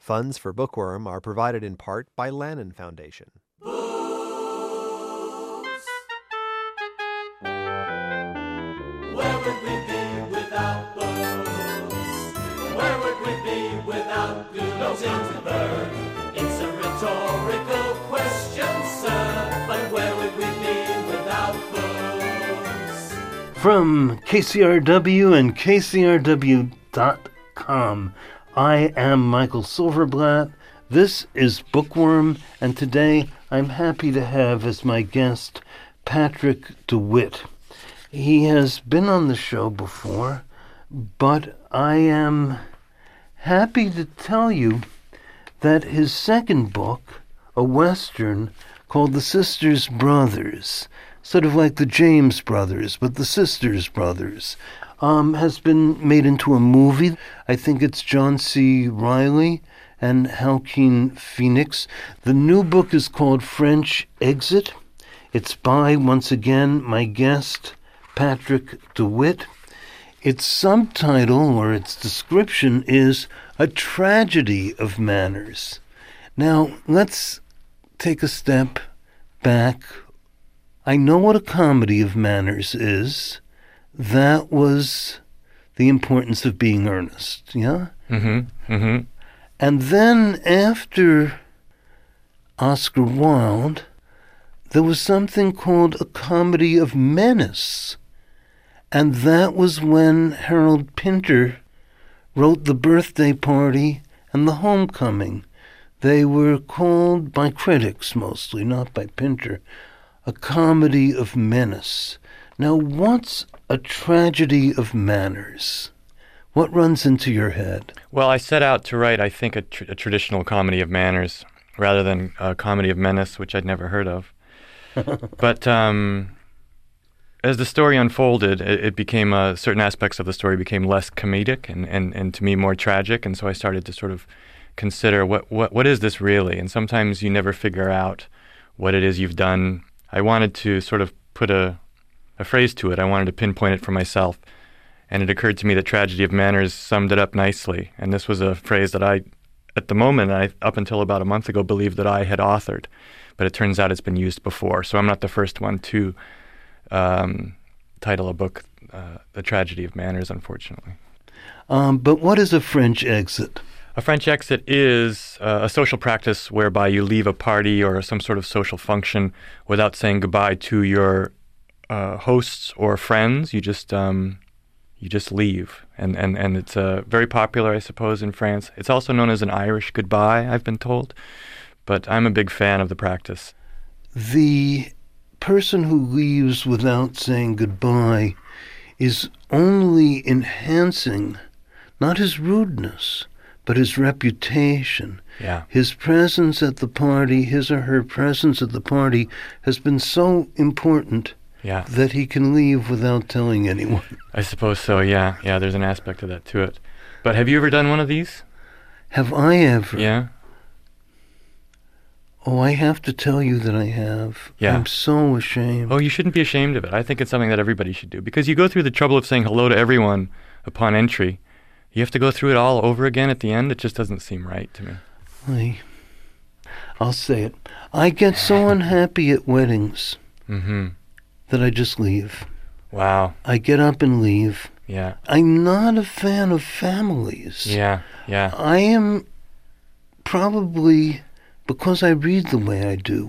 Funds for Bookworm are provided in part by Lannan Foundation. Where would we be without books? Where would we be without Gutenberg? It's a rhetorical question, sir, but where would we be without books? From KCRW and KCRW.com, I am Michael Silverblatt. This is Bookworm, and today I'm happy to have as my guest Patrick DeWitt. He has been on the show before, but I am happy to tell you that his second book, a Western called The Sisters Brothers, sort of like the James Brothers, but the Sisters Brothers, has been made into a movie. I think it's John C. Reilly and Joaquin Phoenix. The new book is called French Exit. It's by, once again, my guest, Patrick DeWitt. Its subtitle, or its description, is A Tragedy of Manners. Now, let's take a step back. I know what a comedy of manners is. That was the importance of being earnest, yeah? And then after Oscar Wilde, there was something called a comedy of menace. And that was when Harold Pinter wrote The Birthday Party and The Homecoming. They were called, by critics mostly, not by Pinter, a comedy of menace. Now, what's a tragedy of manners? What runs into your head? Well, I set out to write, I think, a traditional comedy of manners rather than a comedy of menace, which I'd never heard of. But as the story unfolded, it became, certain aspects of the story became less comedic and to me more tragic, and so I started to sort of consider what is this really? And sometimes you never figure out what it is you've done. I wanted to sort of put a phrase to it. I wanted to pinpoint it for myself, and it occurred to me that tragedy of manners summed it up nicely, and this was a phrase that I, at the moment, up until about a month ago, believed that I had authored, but it turns out it's been used before, so I'm not the first one to title a book The Tragedy of Manners, unfortunately. But what is a French exit? A French exit is a social practice whereby you leave a party or some sort of social function without saying goodbye to your hosts or friends. You just leave, and it's very popular, I suppose, in France. It's also known as an Irish goodbye, I've been told, but I'm a big fan of the practice. The person who leaves without saying goodbye is only enhancing not his rudeness, but his reputation. Yeah. His presence at the party, his or her presence at the party, has been so important that he can leave without telling anyone. I suppose so, yeah. Yeah, there's an aspect of that to it. But have you ever done one of these? Have I ever? Yeah. Oh, I have to tell you that I have. Yeah. I'm so ashamed. Oh, you shouldn't be ashamed of it. I think it's something that everybody should do, because you go through the trouble of saying hello to everyone upon entry. You have to go through it all over again at the end. It just doesn't seem right to me. I'll say it. I get so unhappy at weddings that I just leave. Wow. I get up and leave. Yeah. I'm not a fan of families. Yeah. I am probably, because I read the way I do,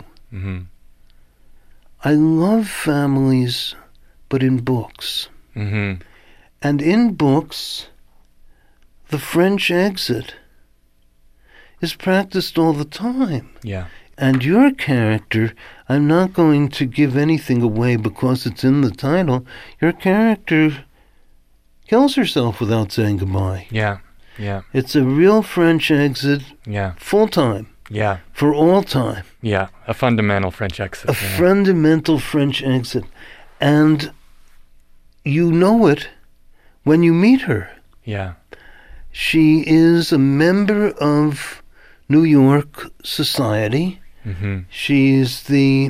I love families, but in books. And in books, the French exit is practiced all the time. Yeah. And your character, I'm not going to give anything away because it's in the title, your character kills herself without saying goodbye. Yeah. It's a real French exit, full time. Yeah. For all time. Yeah, a fundamental French exit. A fundamental French exit. And you know it when you meet her. Yeah. She is a member of New York society. She's the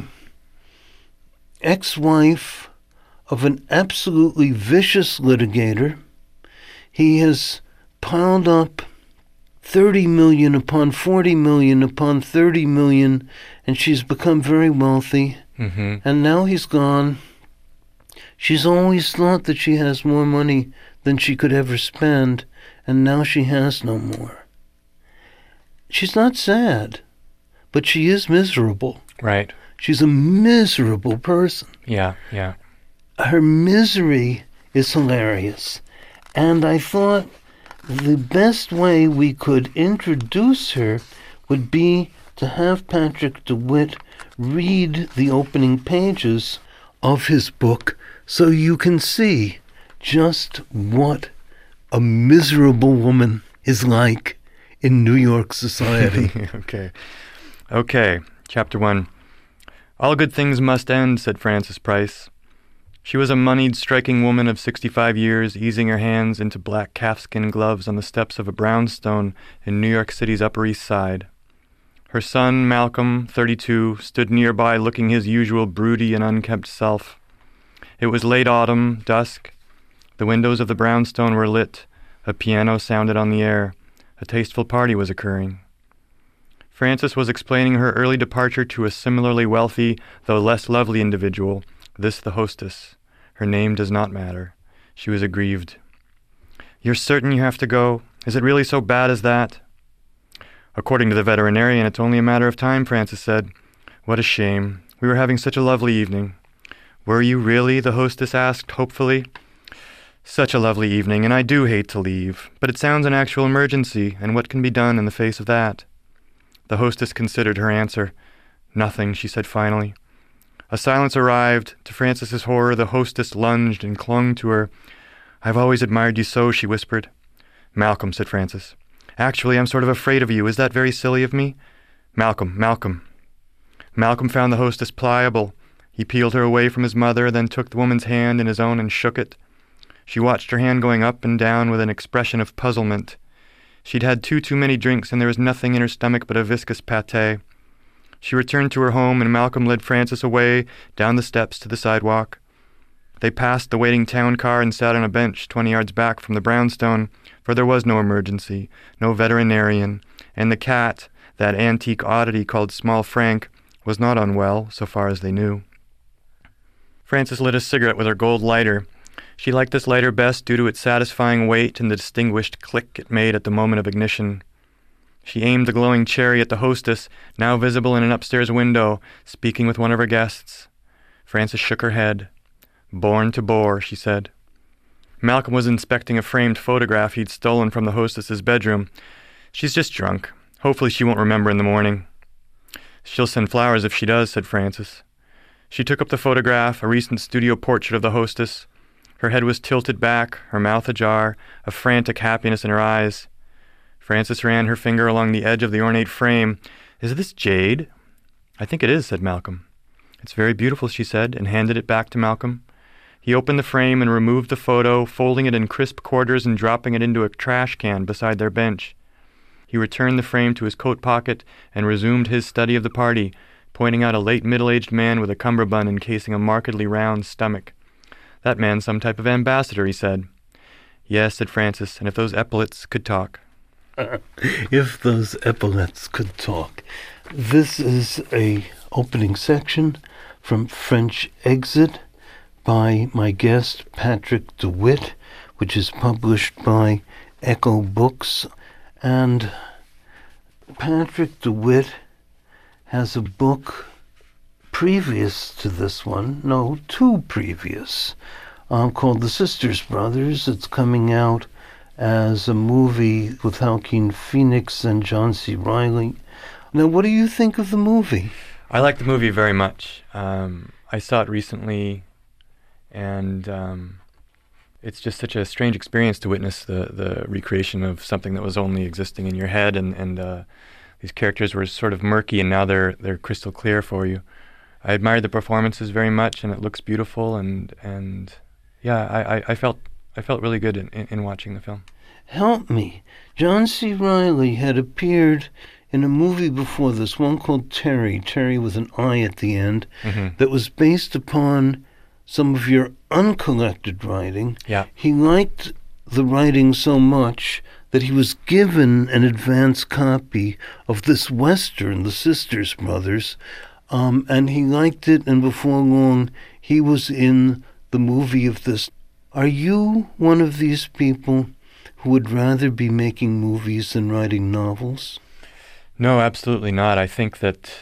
ex-wife of an absolutely vicious litigator. He has piled up 30 million upon 40 million upon 30 million, and she's become very wealthy. Mm-hmm. And now he's gone. She's always thought that she has more money than she could ever spend, and now she has no more. She's not sad, but she is miserable. Right. She's a miserable person. Yeah. Her misery is hilarious. And I thought the best way we could introduce her would be to have Patrick DeWitt read the opening pages of his book so you can see just what a miserable woman is like in New York society. Okay. Chapter 1. All good things must end, said Frances Price. She was a moneyed, striking woman of 65 years, easing her hands into black calfskin gloves on the steps of a brownstone in New York City's Upper East Side. Her son, Malcolm, 32, stood nearby looking his usual broody and unkempt self. It was late autumn, dusk. The windows of the brownstone were lit. A piano sounded on the air. A tasteful party was occurring. Frances was explaining her early departure to a similarly wealthy, though less lovely individual, this the hostess. Her name does not matter. She was aggrieved. "You're certain you have to go? Is it really so bad as that?" "According to the veterinarian, it's only a matter of time," Frances said. "What a shame. We were having such a lovely evening." "Were you really?" the hostess asked hopefully. "Such a lovely evening, and I do hate to leave. But it sounds an actual emergency, and what can be done in the face of that?" The hostess considered her answer. "Nothing," she said finally. A silence arrived. To Frances's horror, the hostess lunged and clung to her. "I've always admired you so," she whispered. "Malcolm," said Frances. "Actually, I'm sort of afraid of you. Is that very silly of me?" Malcolm. Malcolm found the hostess pliable. He peeled her away from his mother, then took the woman's hand in his own and shook it. She watched her hand going up and down with an expression of puzzlement. She'd had too many drinks, and there was nothing in her stomach but a viscous pâté. She returned to her home, and Malcolm led Frances away down the steps to the sidewalk. They passed the waiting town car and sat on a bench 20 yards back from the brownstone, for there was no emergency, no veterinarian, and the cat, that antique oddity called Small Frank, was not unwell, so far as they knew. Frances lit a cigarette with her gold lighter. She liked this lighter best due to its satisfying weight and the distinguished click it made at the moment of ignition. She aimed the glowing cherry at the hostess, now visible in an upstairs window, speaking with one of her guests. Frances shook her head. "Born to bore," she said. Malcolm was inspecting a framed photograph he'd stolen from the hostess's bedroom. "She's just drunk. Hopefully she won't remember in the morning." "She'll send flowers if she does," said Frances. She took up the photograph, a recent studio portrait of the hostess. Her head was tilted back, her mouth ajar, a frantic happiness in her eyes. Frances ran her finger along the edge of the ornate frame. "Is this jade?" "I think it is," said Malcolm. "It's very beautiful," she said, and handed it back to Malcolm. He opened the frame and removed the photo, folding it in crisp quarters and dropping it into a trash can beside their bench. He returned the frame to his coat pocket and resumed his study of the party, pointing out a late middle-aged man with a cummerbund encasing a markedly round stomach. "That man's some type of ambassador," he said. "Yes," said Frances, "and if those epaulets could talk." If those epaulets could talk. This is a opening section from French Exit by my guest Patrick DeWitt, which is published by Echo Books. And Patrick DeWitt has a book previous to this one, no, two previous, called The Sisters Brothers. It's coming out as a movie with Joaquin Phoenix and John C. Reilly. Now, what do you think of the movie? I like the movie very much. I saw it recently, and it's just such a strange experience to witness the recreation of something that was only existing in your head, and these characters were sort of murky, and now they're crystal clear for you. I admired the performances very much, and it looks beautiful, and yeah, I felt really good in watching the film. Help me. John C. Reilly had appeared in a movie before this, one called Terry with an I at the end, that was based upon some of your uncollected writing. Yeah. He liked the writing so much that he was given an advance copy of this Western, The Sisters Brothers, and he liked it, and before long he was in the movie of this. Are you one of these people who would rather be making movies than writing novels? No, absolutely not. I think that,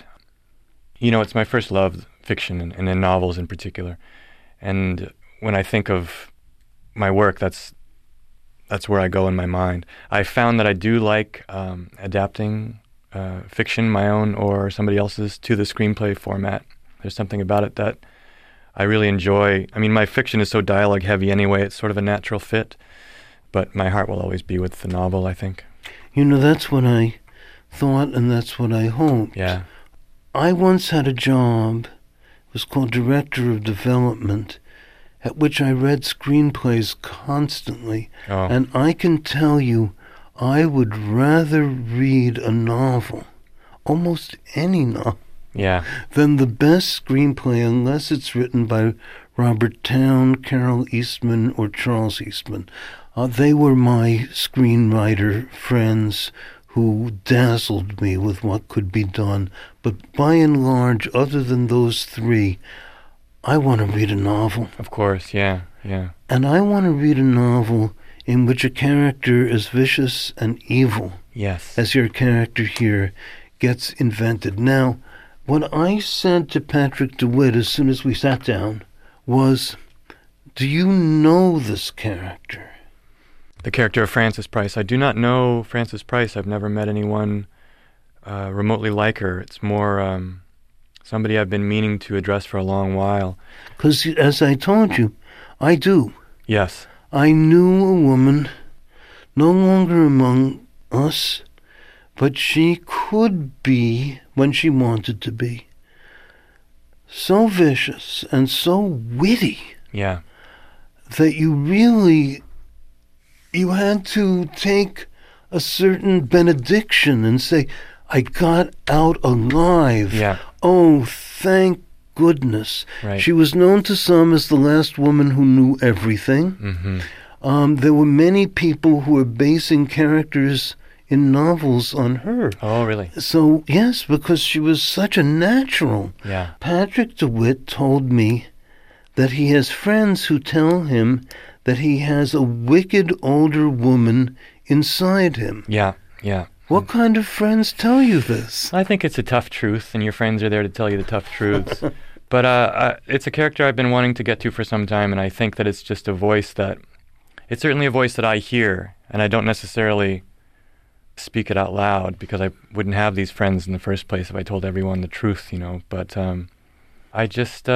it's my first love, fiction, and in novels in particular. And when I think of my work, that's where I go in my mind. I found that I do like adapting fiction, my own or somebody else's, to the screenplay format. There's something about it that I really enjoy. I mean, my fiction is so dialogue heavy anyway, it's sort of a natural fit, but my heart will always be with the novel, I think. That's what I thought, and that's what I hoped. Yeah. I once had a job, it was called Director of Development, at which I read screenplays constantly, and I can tell you, I would rather read a novel, almost any novel, than the best screenplay, unless it's written by Robert Towne, Carol Eastman, or Charles Eastman. They were my screenwriter friends who dazzled me with what could be done. But by and large, other than those three, I want to read a novel. Of course, yeah. And I want to read a novel in which a character as vicious and evil as your character here gets invented. Now, what I said to Patrick DeWitt as soon as we sat down was, do you know this character? The character of Frances Price. I do not know Frances Price. I've never met anyone remotely like her. It's more somebody I've been meaning to address for a long while. Because, as I told you, I do. Yes. I knew a woman, no longer among us, but she could be, when she wanted to be, so vicious and so witty that you had to take a certain benediction and say, I got out alive. Yeah. Oh, thank goodness. Right. She was known to some as the last woman who knew everything. Mm-hmm. There were many people who were basing characters in novels on her. Oh, really? So, yes, because she was such a natural. Yeah. Patrick DeWitt told me that he has friends who tell him that he has a wicked older woman inside him. Yeah. What kind of friends tell you this? I think it's a tough truth, and your friends are there to tell you the tough truths. But it's a character I've been wanting to get to for some time, and I think that it's just a voice that... It's certainly a voice that I hear, and I don't necessarily speak it out loud, because I wouldn't have these friends in the first place if I told everyone the truth, But I just...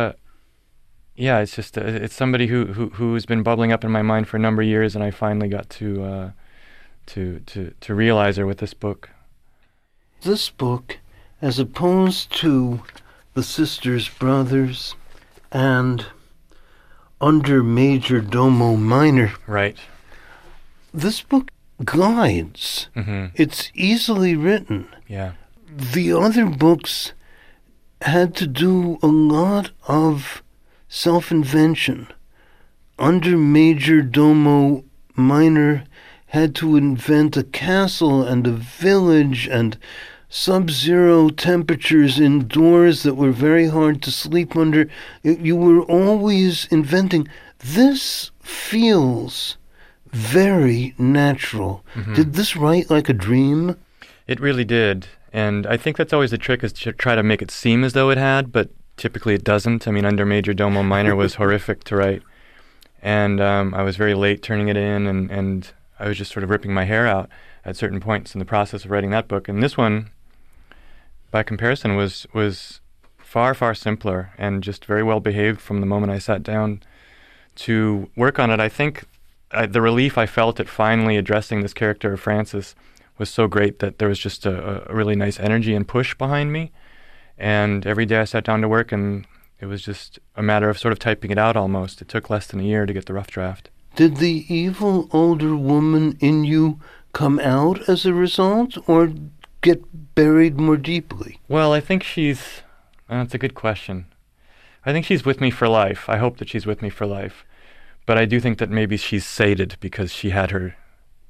it's somebody who's been bubbling up in my mind for a number of years, and I finally got to realize her with this book. This book, as opposed to The Sisters Brothers and Under Major Domo Minor, right? This book guides. Mm-hmm. It's easily written. Yeah. The other books had to do a lot of self-invention. Under Major Domo Minor had to invent a castle and a village and sub-zero temperatures indoors that were very hard to sleep under. You were always inventing. This feels very natural. Mm-hmm. Did this write like a dream? It really did. And I think that's always the trick, is to try to make it seem as though it had, but typically it doesn't. I mean, Under Major Domo Minor was horrific to write. And I was very late turning it in, and I was just sort of ripping my hair out at certain points in the process of writing that book. And this one, by comparison, was far, far simpler and just very well behaved from the moment I sat down to work on it. I think the relief I felt at finally addressing this character of Frances was so great that there was just a really nice energy and push behind me. And every day I sat down to work, and it was just a matter of sort of typing it out almost. It took less than a year to get the rough draft. Did the evil older woman in you come out as a result, or get buried more deeply? Well, I think that's a good question. I think she's with me for life. I hope that she's with me for life. But I do think that maybe she's sated because she had her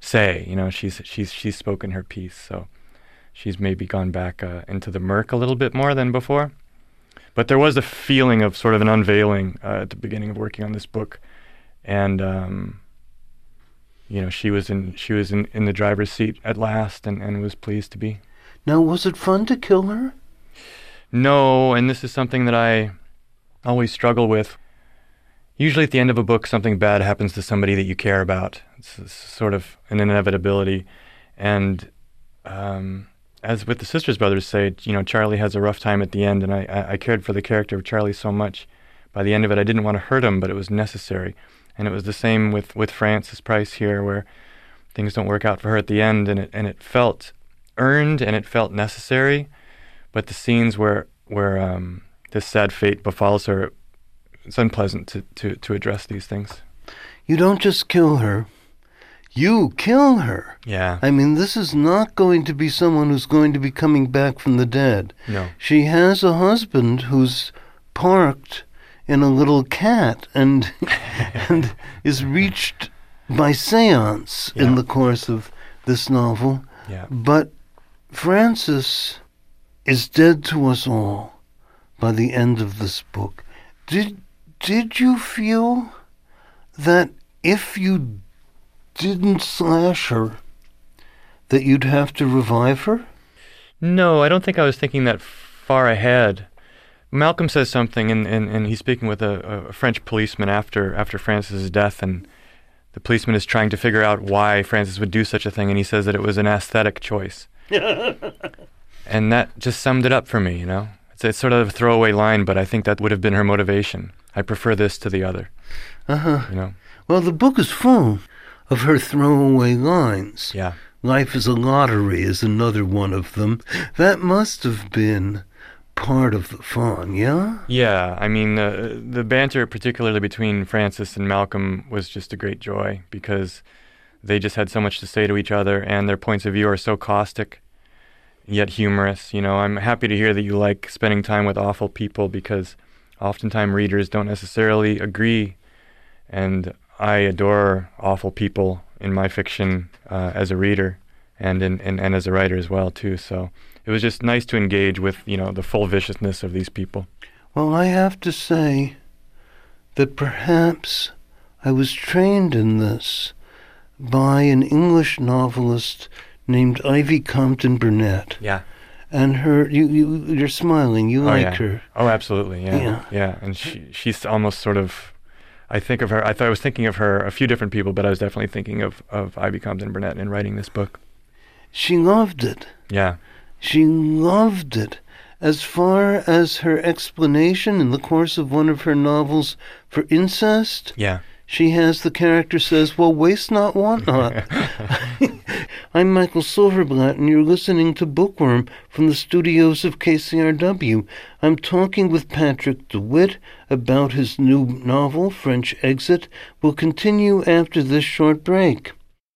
say. You know, she's spoken her piece, so she's maybe gone back into the murk a little bit more than before. But there was a feeling of sort of an unveiling at the beginning of working on this book, and you know, she was in the driver's seat at last, and was pleased to be. Now, was it fun to kill her? No, and this is something that I always struggle with. Usually at the end of a book, something bad happens to somebody that you care about. It's sort of an inevitability. And as with the Sisters Brothers say, you know, Charlie has a rough time at the end, and I cared for the character of Charlie so much. By the end of it, I didn't want to hurt him, but it was necessary. And it was the same with Frances Price here, where things don't work out for her at the end, and it felt earned and it felt necessary. But the scenes where this sad fate befalls her, it's unpleasant to address these things. You don't just kill her. You kill her. Yeah. I mean, this is not going to be someone who's going to be coming back from the dead. No. She has a husband who's parked in a little cat and is reached by seance in the course of this novel. Yeah. But Frances is dead to us all by the end of this book. Did you feel that if you didn't slash her, that you'd have to revive her? No, I don't think I was thinking that far ahead. Malcolm says something, and he's speaking with a French policeman after Frances' death, and the policeman is trying to figure out why Frances would do such a thing, and he says that it was an aesthetic choice. And that just summed it up for me, you know? It's sort of a throwaway line, but I think that would have been her motivation. I prefer this to the other. Uh-huh. You know? Well, the book is full of her throwaway lines. Yeah. Life is a lottery is another one of them. That must have been part of the fun, yeah? Yeah, I mean, the banter, particularly between Frances and Malcolm, was just a great joy because they just had so much to say to each other, and their points of view are so caustic, yet humorous. You know, I'm happy to hear that you like spending time with awful people because oftentimes readers don't necessarily agree, and I adore awful people in my fiction as a reader and as a writer as well, too. So it was just nice to engage with, you know, the full viciousness of these people. Well, I have to say that perhaps I was trained in this by an English novelist named Ivy Compton Burnett. Yeah. And her, you're smiling, you like her. Oh, absolutely, yeah. And she's almost sort of, I was thinking of her, a few different people, but I was definitely thinking of Ivy Compton Burnett in writing this book. She loved it. Yeah. She loved it. As far as her explanation in the course of one of her novels for incest, yeah, she has the character says, well, waste not, want not. I'm Michael Silverblatt, and you're listening to Bookworm from the studios of KCRW. I'm talking with Patrick DeWitt about his new novel, French Exit. We'll continue after this short break.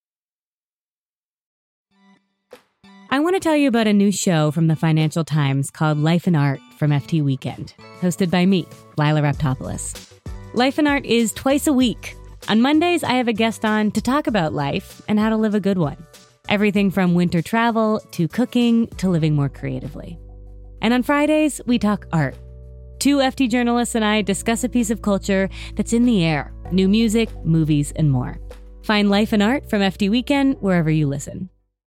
I want to tell you about a new show from the Financial Times called Life and Art from FT Weekend, hosted by me, Lila Raptopoulos. Life and Art is twice a week. On Mondays, I have a guest on to talk about life and how to live a good one. Everything from winter travel to cooking to living more creatively. And on Fridays, we talk art. Two FT journalists and I discuss a piece of culture that's in the air, new music, movies, and more. Find Life and Art from FT Weekend wherever you listen.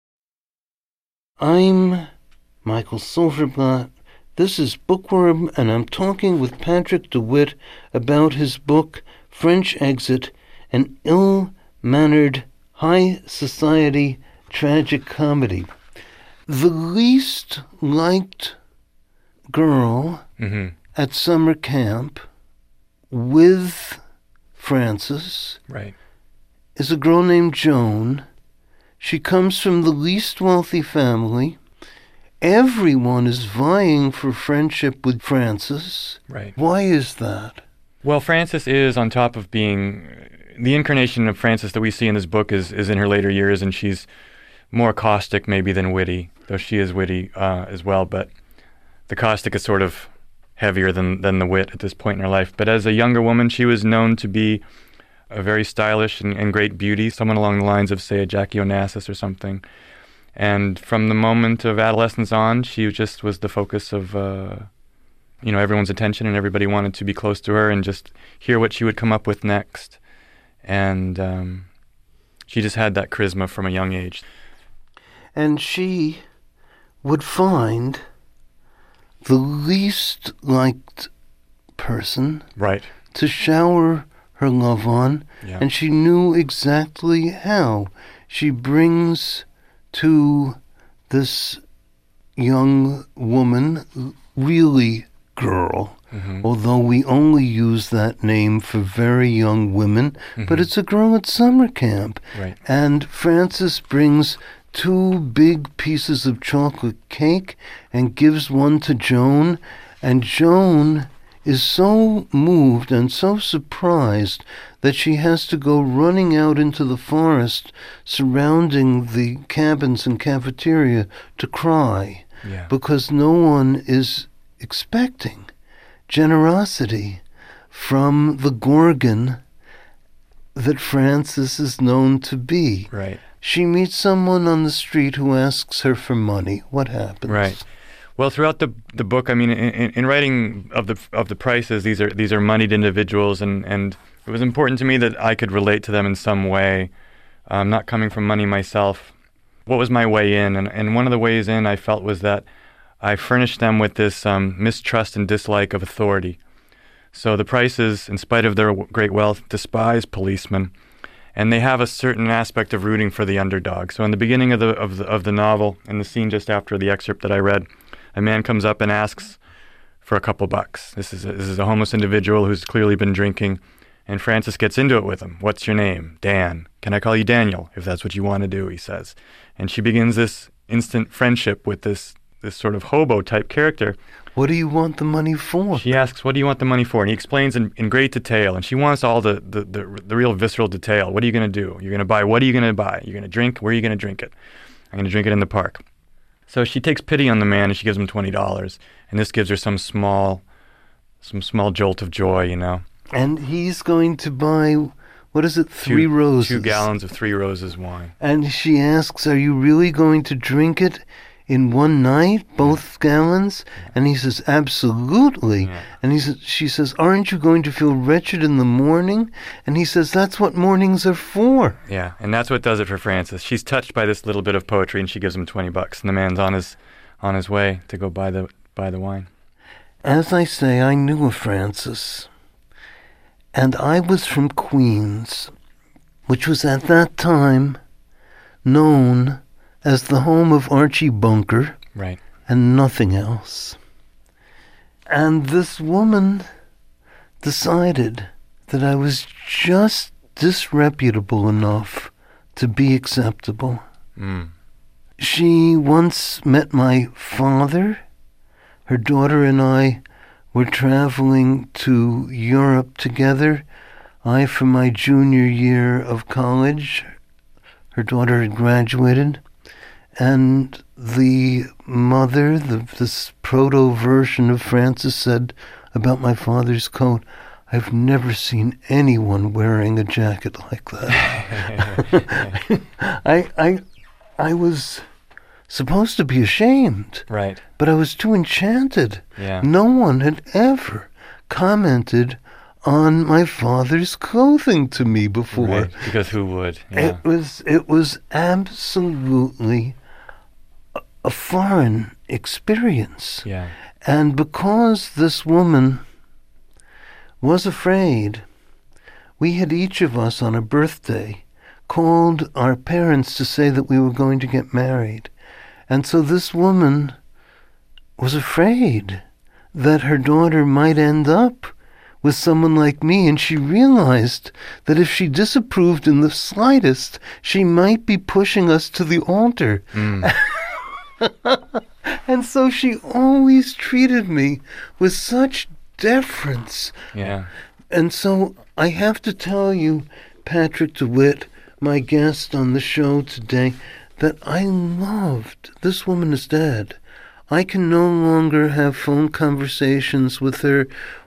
I'm Michael Silverblatt. This is Bookworm, and I'm talking with Patrick DeWitt about his book, French Exit, an ill-mannered, high-society tragic comedy. The least liked girl at summer camp with Frances is a girl named Joan. She comes from the least wealthy family. Everyone is vying for friendship with Frances. Right. Why is that? Well, Frances is, on top of being the incarnation of Frances that we see in this book, is in her later years, and she's more caustic maybe than witty, though she is witty as well. But the caustic is sort of heavier than the wit at this point in her life. But as a younger woman, she was known to be a very stylish and great beauty, someone along the lines of, say, a Jackie Onassis or something. And from the moment of adolescence on, she just was the focus of, everyone's attention, and everybody wanted to be close to her and just hear what she would come up with next. And she just had that charisma from a young age. And she would find the least liked person Right. to shower her love on, Yeah. and she knew exactly how. She brings to this young woman, really girl, although we only use that name for very young women, but it's a girl at summer camp. Right. And Frances brings 2 big pieces of chocolate cake and gives one to Joan, and Joan is so moved and so surprised that she has to go running out into the forest surrounding the cabins and cafeteria to cry, Yeah. because no one is expecting generosity from the Gorgon that Frances is known to be. Right. She meets someone on the street who asks her for money. What happens? Right. Well, throughout the book, I mean, in writing of the prices, these are moneyed individuals, and it was important to me that I could relate to them in some way. Not coming from money myself, what was my way in? And one of the ways in I felt was that I furnished them with this mistrust and dislike of authority. So the Prices, in spite of their great wealth, despise policemen, and they have a certain aspect of rooting for the underdog. So in the beginning of the novel, in the scene just after the excerpt that I read, a man comes up and asks for a couple bucks. This is a homeless individual who's clearly been drinking, and Frances gets into it with him. "What's your name?" "Dan." "Can I call you Daniel, if that's what you want to do?" he says. And she begins this instant friendship with this sort of hobo-type character. What do you want the money for? She asks, "What do you want the money for?" And he explains in great detail, and she wants all the real visceral detail. What are you going to do? You're going to buy, what are you going to buy? You're going to drink? Where are you going to drink it? "I'm going to drink it in the park." So she takes pity on the man, and she gives him $20, and this gives her some small jolt of joy, And he's going to buy, what is it, 3 roses? 2 gallons of 3 Roses wine. And she asks, are you really going to drink it in one night, both gallons? And he says, absolutely. Yeah. And she says, aren't you going to feel wretched in the morning? And he says, that's what mornings are for. Yeah, and that's what does it for Frances. She's touched by this little bit of poetry, and she gives him $20, and the man's on his way to go buy the wine. As I say, I knew a Frances, and I was from Queens, which was at that time known as the home of Archie Bunker, Right. and nothing else. And this woman decided that I was just disreputable enough to be acceptable. Mm. She once met my father. Her daughter and I were traveling to Europe together. I for my junior year of college. Her daughter had graduated. And the mother, this proto-version of Frances, said about my father's coat, I've never seen anyone wearing a jacket like that. I was supposed to be ashamed, Right. but I was too enchanted. Yeah. No one had ever commented on my father's clothing to me before. Right. Because who would? Yeah. It was absolutely a foreign experience. Yeah. And because this woman was afraid, we had each of us on a birthday called our parents to say that we were going to get married. And so this woman was afraid that her daughter might end up with someone like me, and she realized that if she disapproved in the slightest, she might be pushing us to the altar. Mm. And so she always treated me with such deference. Yeah. And so I have to tell you, Patrick DeWitt, my guest on the show today, that I loved. This woman is dead. I can no longer have phone conversations with her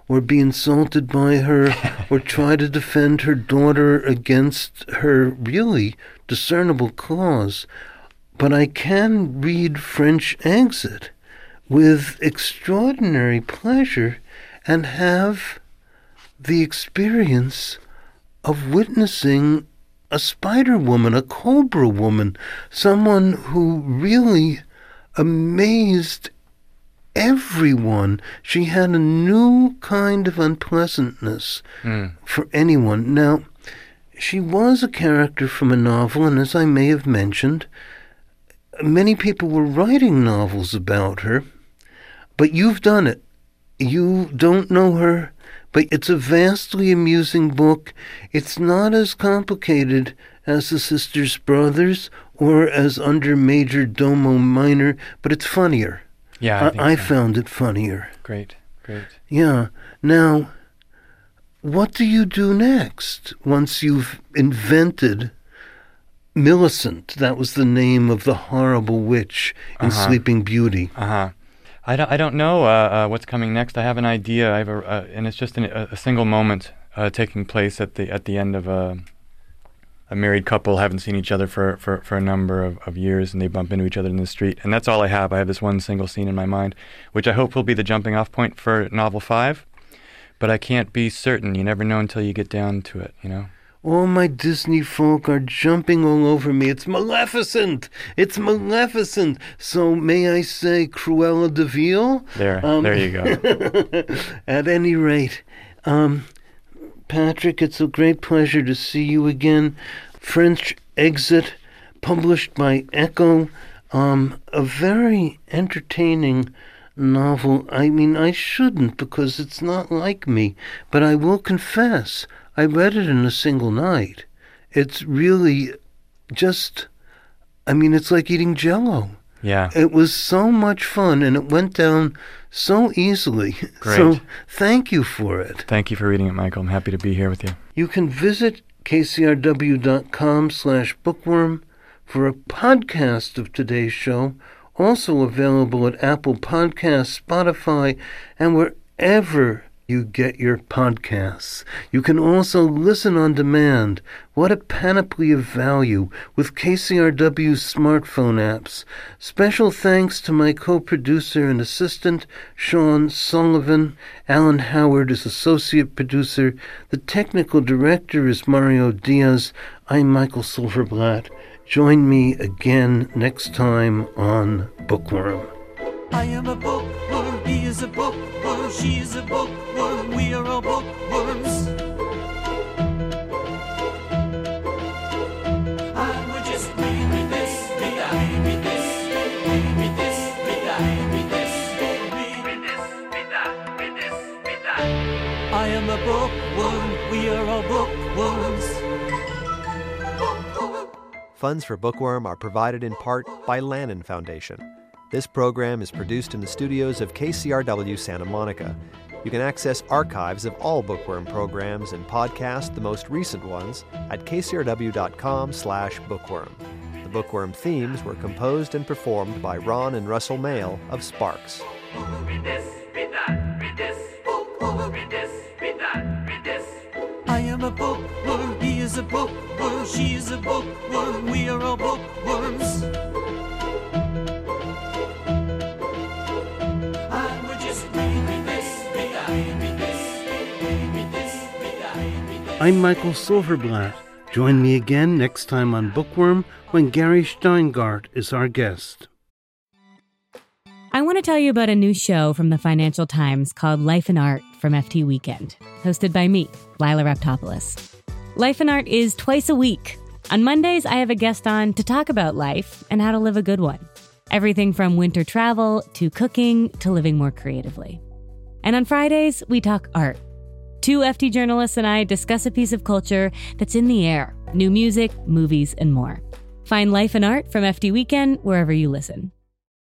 or be insulted by her or try to defend her daughter against her really discernible cause. But I can read French Exit with extraordinary pleasure and have the experience of witnessing a spider woman, a cobra woman, someone who really amazed everyone. She had a new kind of unpleasantness for anyone. Now, she was a character from a novel, and as I may have mentioned, many people were writing novels about her, but you've done it. You don't know her, but it's a vastly amusing book. It's not as complicated as The Sisters Brothers or as Under Major Domo Minor, but it's funnier. Yeah, I found it funnier. Great. Yeah. Now, what do you do next once you've invented Millicent? That was the name of the horrible witch in Sleeping Beauty. I don't know what's coming next. I have an idea. I have and it's just a single moment taking place at the end of a married couple, haven't seen each other for a number of years, and they bump into each other in the street. And that's all I have. I have this one single scene in my mind, which I hope will be the jumping off point for novel 5. But I can't be certain. You never know until you get down to it, you know? All my Disney folk are jumping all over me. It's Maleficent! It's Maleficent! So may I say Cruella de Vil? There you go. At any rate, Patrick, it's a great pleasure to see you again. French Exit, published by Echo. A very entertaining novel. I mean, I shouldn't because it's not like me, but I will confess, I read it in a single night. It's really just, I mean, it's like eating Jell-O. Yeah. It was so much fun, and it went down so easily. Great. So thank you for it. Thank you for reading it, Michael. I'm happy to be here with you. You can visit kcrw.com/bookworm for a podcast of today's show, also available at Apple Podcasts, Spotify, and wherever you get your podcasts. You can also listen on demand. What a panoply of value with KCRW's smartphone apps. Special thanks to my co-producer and assistant, Sean Sullivan. Alan Howard is associate producer. The technical director is Mario Diaz. I'm Michael Silverblatt. Join me again next time on Bookworm. I am a bookworm, he is a bookworm, she is a bookworm, we are all bookworms. And we're just read this, read that, read this, read this, read that, read this, read this, read that, read this, read that. I am a bookworm, we are all bookworms. Funds for Bookworm are provided in part by Lannan Foundation. This program is produced in the studios of KCRW Santa Monica. You can access archives of all Bookworm programs and podcast the most recent ones at kcrw.com/bookworm. The Bookworm themes were composed and performed by Ron and Russell Mail of Sparks. Read this, read that, read this, read this, read that, read this. I am a bookworm, he is a bookworm, she is a bookworm, we are all bookworms. I'm Michael Silverblatt. Join me again next time on Bookworm when Gary Steingart is our guest. I want to tell you about a new show from the Financial Times called Life and Art from FT Weekend, hosted by me, Lila Raptopoulos. Life and Art is twice a week. On Mondays, I have a guest on to talk about life and how to live a good one. Everything from winter travel to cooking to living more creatively. And on Fridays, we talk art. 2 FT journalists and I discuss a piece of culture that's in the air, new music, movies, and more. Find Life and Art from FT Weekend wherever you listen.